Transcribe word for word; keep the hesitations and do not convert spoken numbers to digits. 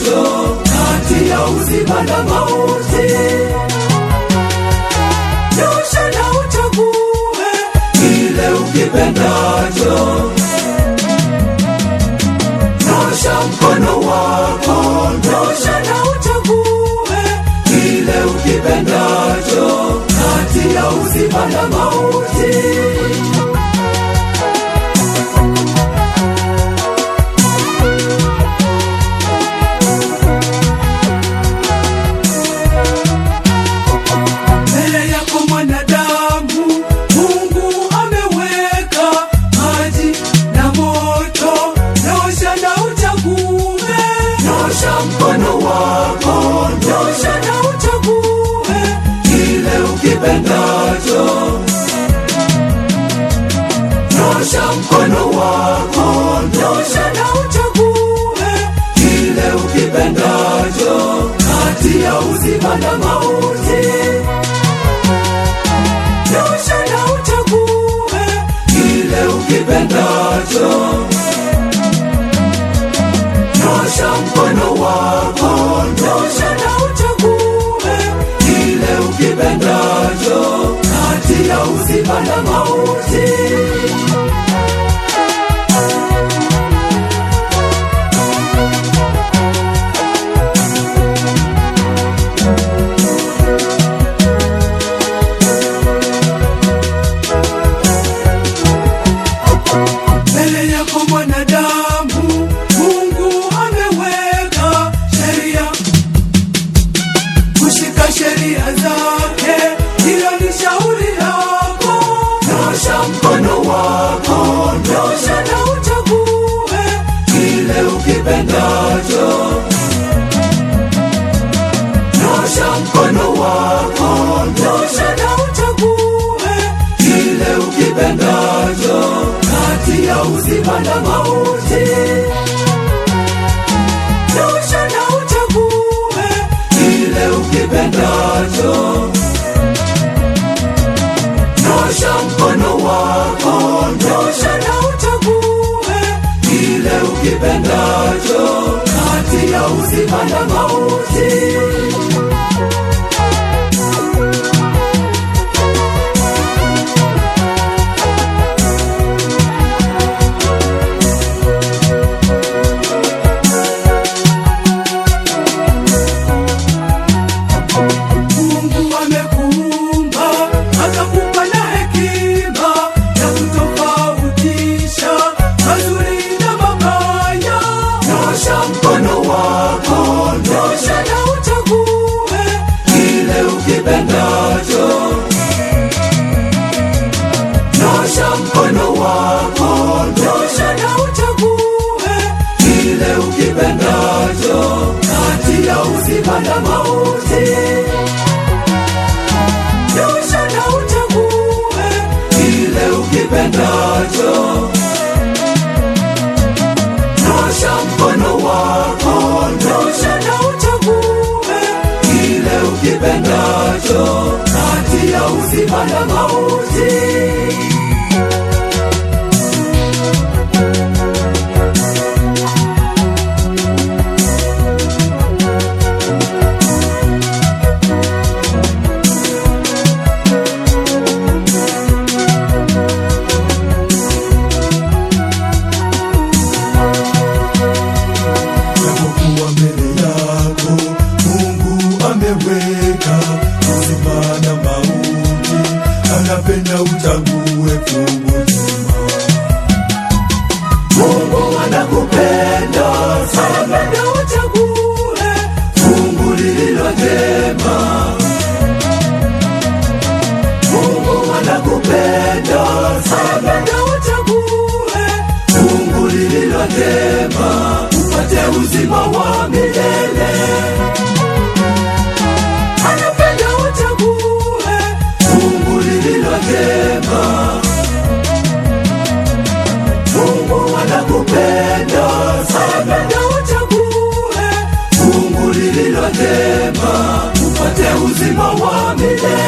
ukipendacho, kati ya uzima na mauti. Nyosha na uchague kile ukipendacho. Nyosha mkono wako, nyosha na uchague kile ukipendacho, kati ya uzima na mauti. Mkono wako, nyosha na uchague kile ukipendacho. Nyosha mkono wako, nyosha na uchague kile ukipendacho, kati ya uzima na mauti. Nyosha na uchague kile ukipendacho. Nyosha mkono wako, nyosha na uchague kile ukipendacho, kati ya uzima na mauti. Mbele yako mwanadamu, sheria zake, hilo ni shauri lako. Nyosha mkono wako, nyosha na uchague kile ukipendacho. Nyosha mkono wako, nyosha na uchague kile ukipendacho, kati ya uzima na mauti. Nyosha na uchague kile ukipendacho. Nyosha mkono wako, nyosha na uchague kile ukipendacho, kati ya uzima na mauti. Mkono wako, nyosha na uchague kile ukipendacho. Nyosha mkono wako, nyosha na uchague kile ukipendacho, kati ya uzima na mauti. Nyosha na uchague kile ukipendacho. Nyosha mkono wako, nyosha na uchague kile ukipendacho, kati ya uzima na mauti. Anapenda uchague fungu jema. Mungu anakupenda, anapenda uchague fungu lililo jema. Mungu anakupenda, anapenda uchague fungu lililo jema, upate uzima wa milele. Anapenda uchague fungu lililo jema. Mungu anakupenda, anapenda uchague fungu lililo jema, upate uzima wa milele.